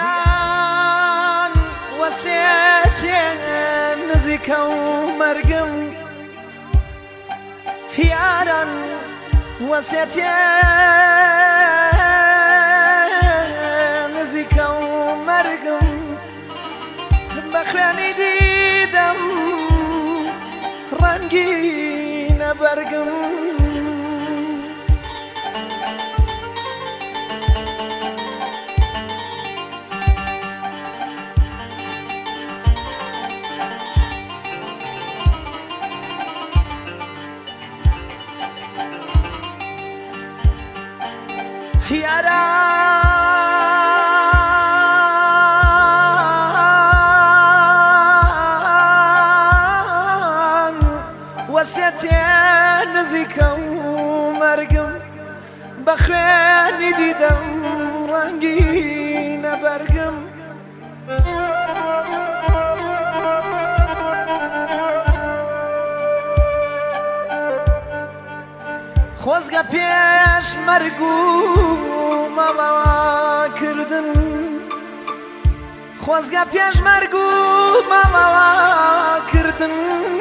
یاران وەسێتێن نزیکە و مەرگم یاران وەسێتێن نزیکە و مەرگم بە خوێنی دیدەم ڕەنگی نەبەرگم یاران وەسێتێن نزیکە و مەرگم بە خوێنی دیدەم ڕەنگی نەبەرگم خۆزگە پێش مەرگ و مەڵەوە کردن خۆزگە پێش مەرگ و مەڵەوە کردن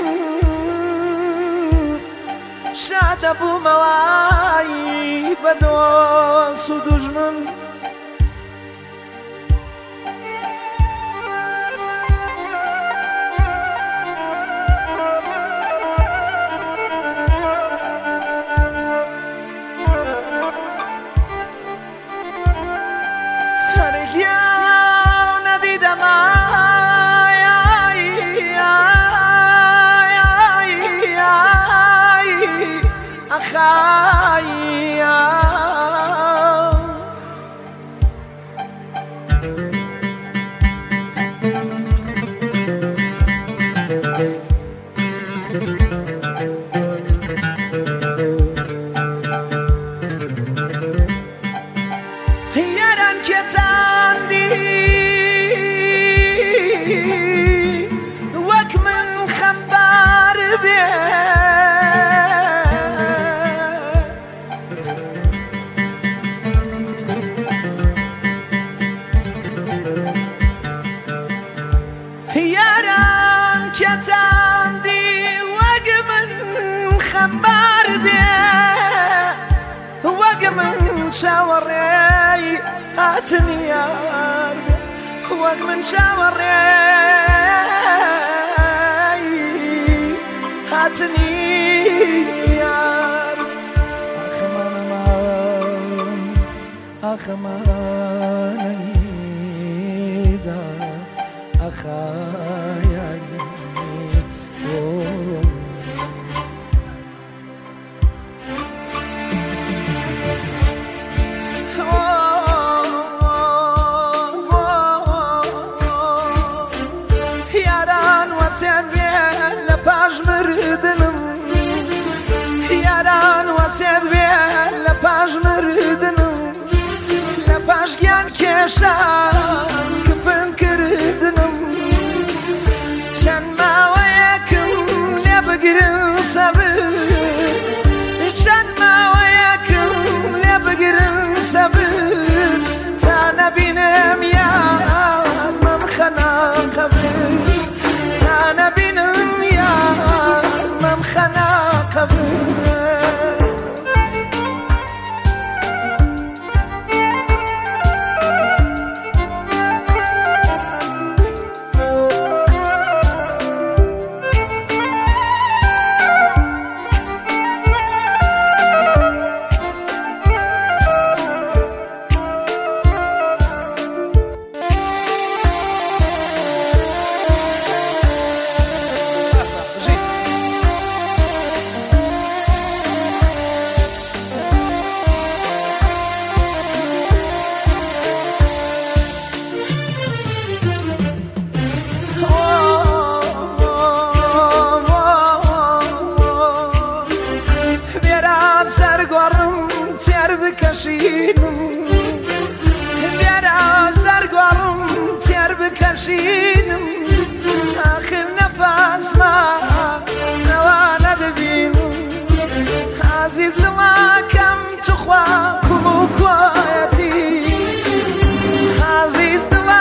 شادە بوومەوەی بە دۆست و دوژمن وەک من خەمبار بێ یاران کێتاندی وەک من خەمبار بێ وەک من چاوەڕێی هاتنی یار وەک من چاوەڕێی هاتنی یار ئاخەمانەیدا ئەخایانی وەسێت بێن لە پاش مردنم یاران وەسێت بێن لە پاش مردنم لە پاش گیان کێشان کفن کردنم چەند ماوەیەکم لێ بگرن سەبر چەند ماوەیەکم لێ بگرن سەبر تا نەبینم یار مەم خەنا قەبر تا نبینم یار مەم خەنا قەبر بکشیدم بیارا سرگارم تیر بکشیدم آخر نفس ما نوانه دبینم عزیز لما کم تو خواه کمو کوایتی عزیز لما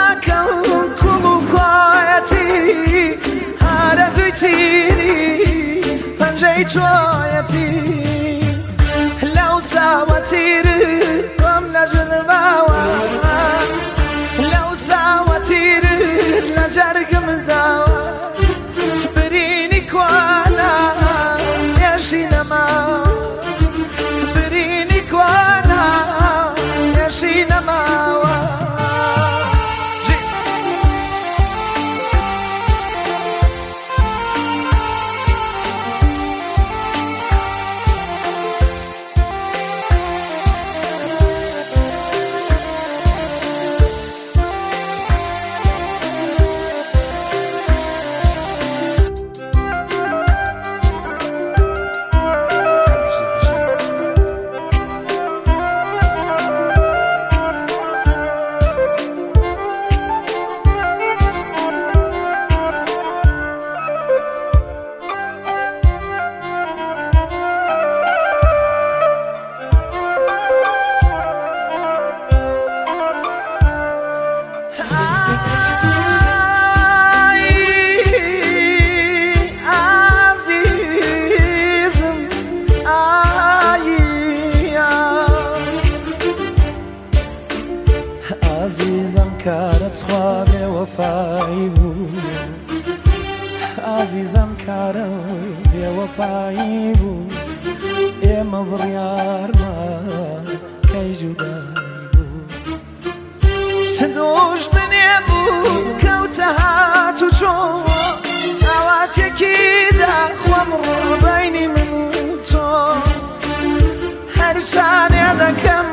بەری چۆیەتی لەو ساوەتیرت بۆم لە ژنماوە لەو ساوەتیرت لە جەرگمداوە برینی کوانە هێرشی نەماوە برینی کوانە هێرشی نەماوە عزیزم کارت خواه بی‌وفایی بود عزیزم کارت بی‌وفایی بود ئێمە بڕیارمان کەی جودایی بود چ دوژمنێ بوو کەوتە هات و چۆن ئاواتێکیدا خوام ڕۆ بەینی من و تۆ هەر شانێ دەکەم